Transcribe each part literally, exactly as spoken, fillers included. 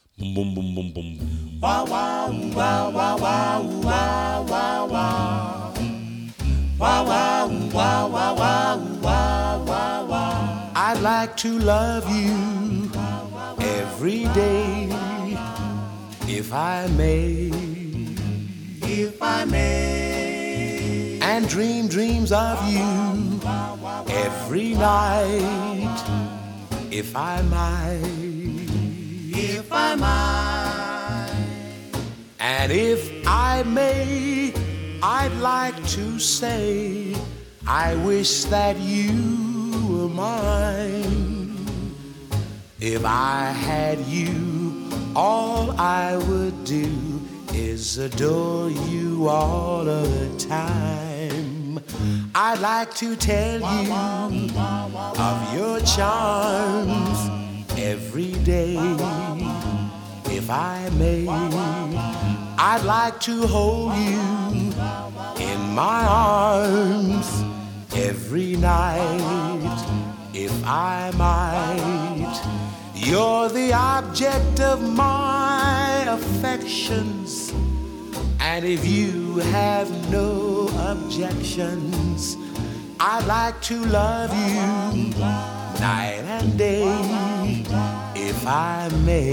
Boom, boom, boom, boom, boom, boom. Wow, wow, wow, wow, wow, wow, wow, wow. Wow, wow, wow, wow, wow, wow, wow, wow. I'd like to love you every day, if I may, if I may, and dream dreams of you every night, if I might, if I might, and if I may, I'd like to say, I wish that you were mine. If I had you, all I would do is adore you all the time. I'd like to tell you of your charms every day, if I may. I'd like to hold you in my arms every night, if I might. You're the object of my affections, and if you have no objections, I'd like to love you night and day, if I may.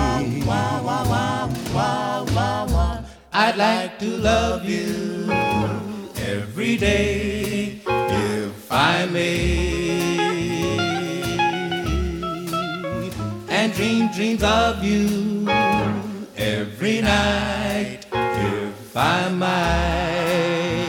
I'd like to love you every day, if I may, and dream dreams of you every night, if I might.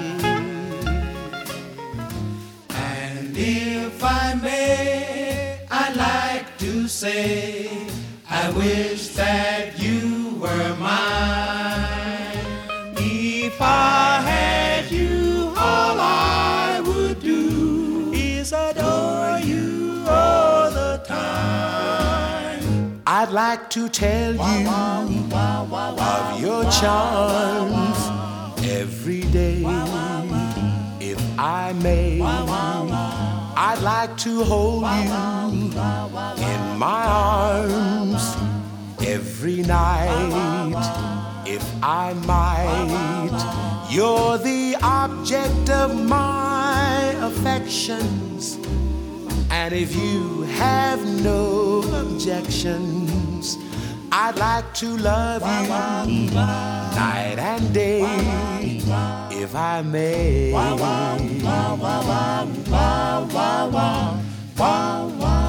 And if I may, I'd like to say, I wish that you were mine. If I had you, all I would do is adore you all the time. I'd like to tell you of your charms every day, if I may. I'd like to hold you in my arms every night, if I might. You're the object of my affections, and if you have no objections, I'd like to love you night and day, if I may. Wow, wow, wow, wow, wow, wow, wow, wow.